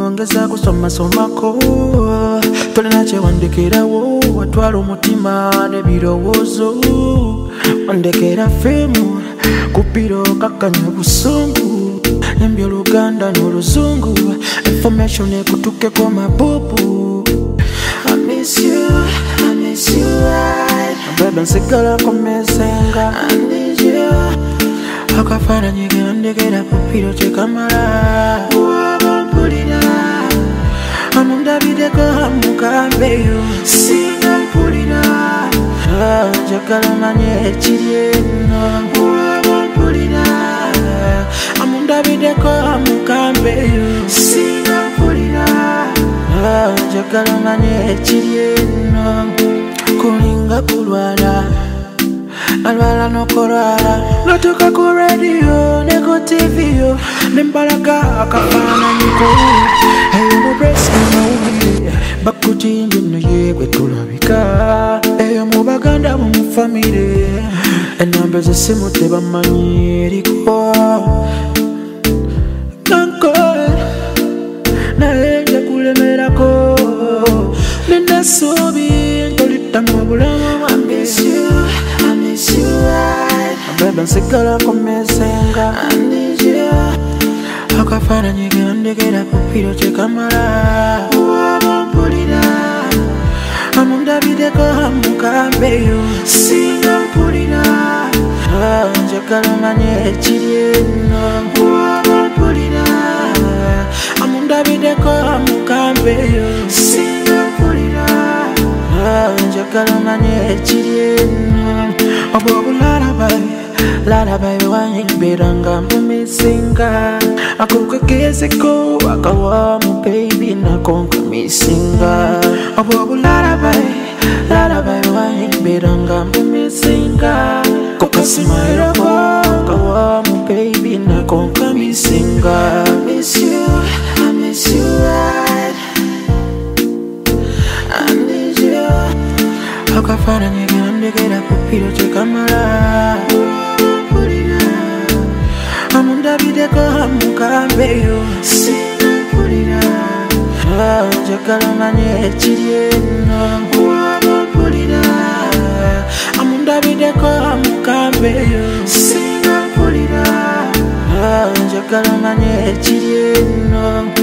ngeza kusoma somako tolina kyewandekerawo watwala omutima n'ebirowoozo wandekera femu kupiro kakanya busungu nembya Oluganda n'Oluzungu information ekutukeko mabubu I miss you right baby nsigala kumesenga I need you akafaananyi gendekera kupiro kyekamala wabampulira amundabideko amukambeyo singa mpulira njagala manye ekiri eno wabampulira amundabideko amukambeyo singa mpulira njagala manye ekiri eno kulinga kulwala alwala nokolwala notuka ku radio ne ku TV yo nembalaga akafaananyiko eyo mubresi mawulire bakujinje no yegwe tulabika eyo mu Baganda mu famire enamba z'essimu tebamanyi eriko kanko naye nja kulemerako nenasuubi ntolitamu obulamu bwange baby nsigala kumesenga I need you akafaananyi gendekera kupiro kyekamala wabampulira amundabideko amukambeyo singa mpulira njagala manye ekiri eno wabampulira amundabideko amukambeyo singa mpulira njagala manye ekiri eno Lullaby wanyibiranga mpumisinga akukegezeko akawamu baby nakonka misinga lullaby wanyibiranga mpumisinga kokasimairako akawamu baby nakonka misinga I miss you right I need you akafaananyi gendekera kupiro kyekamala amundabideko amukambeyo singa mpulira njagala manye ekiri eno wabampulira amundabideko amukambeyo singa mpulira njagala manye ekiri eno